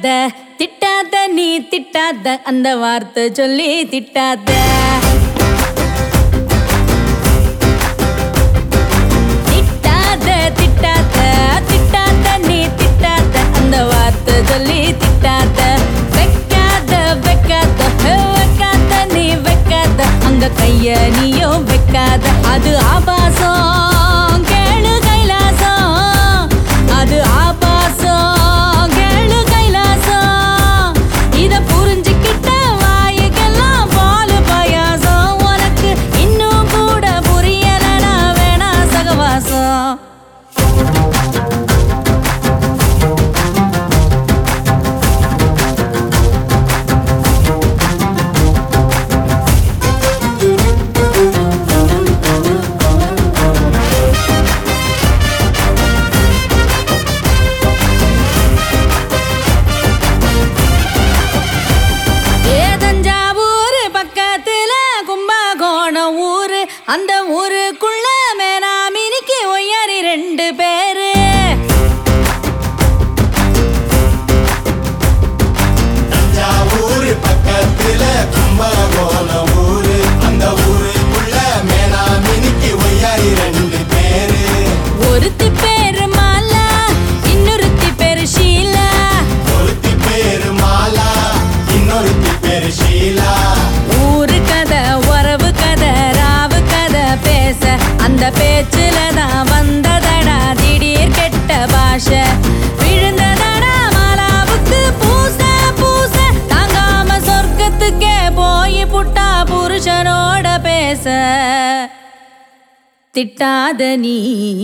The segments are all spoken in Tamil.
திட்டாத திட்டாத நீ திட்டாத அந்த வார்த்தை சொல்லி திட்டாத திட்டாத திட்டாத திட்டாத நீ திட்டாத அந்த வார்த்தை சொல்லி திட்டாத வைக்காத வைக்காத வைக்காத நீ வைக்காத அங்க கைய நீயும் வைக்காத அது ஆபாசம் கேளு கைலாசம் அது ஆபாசம் கேளு கைலாசம் இத புரிஞ்சுக்கிட்ட வாயுக்கெல்லாம் பாலு பாயாசம் உனக்கு இன்னும் கூட புரியலனா வேணா சகவாசம் அந்த ஊருக்குள்ள மேனாமினிக்கு ஒய்யாரி 2 பேரு தஞ்சாவூர் பக்கத்துல கும்பகோணம் ஊரு அந்த ஊருக்குள்ள மேனாமினிக்கு ஒய்யாரி 2 பேரு ஒருத்தி பேரு மாலா இன்னொருத்தி பேரு ஷீலா ஒருத்தி பேரு மாலா இன்னொருத்தி பேரு ஷீலா ஊரு கதை உறவு கதை ராவு கதை பேச அந்த பேச்சுல தான் வந்ததடா திடீர் கெட்ட பாஷை விழுந்ததடா மாலாவுக்கு பூச பூச தாங்காம சொர்க்கத்துக்கே போய் புட்டா புருஷனோட பேச திட்டாத நீ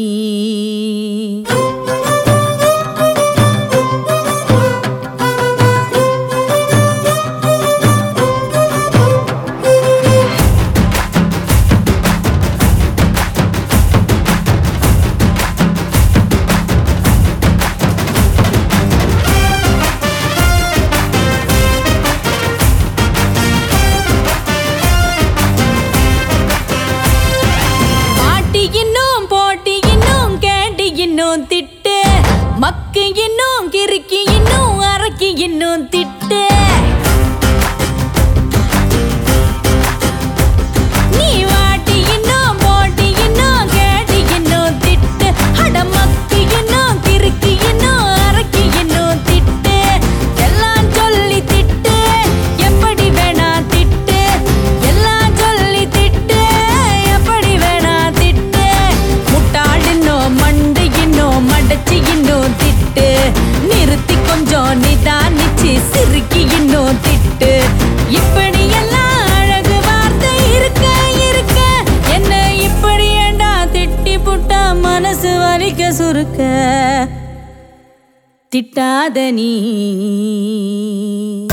திட்டு மக்கு இன்னும் கிறுக்கி இன்னும் அரக்கி இன்னும் திட்டு நீ வாட்டி இன்னும் போட்டி இன்னும் கேட்டி இன்னும் திட்டு அட மக்கு இன்னும் கிறுக்கி இன்னும் அரக்கி இன்னும் திட்டு எல்லாம் சொல்லி திட்டு எப்படி வேணா திட்டு எல்லாம் சொல்லி திட்டு எப்படி வேணா திட்டு முட்டாள் இன்னும் மண்டு மடச்சி இன்னும் திட்டு நிறுத்தி கொஞ்சம் நிதானிச்சு சிறுக்கி இன்னும் திட்டு இப்படி எல்லாம் அழகு வார்த்தை இருக்க இருக்க என்ன இப்படி ஏண்டா திட்டி புட்டா மனசு வலிக்க சுருக்க திட்டாத நீ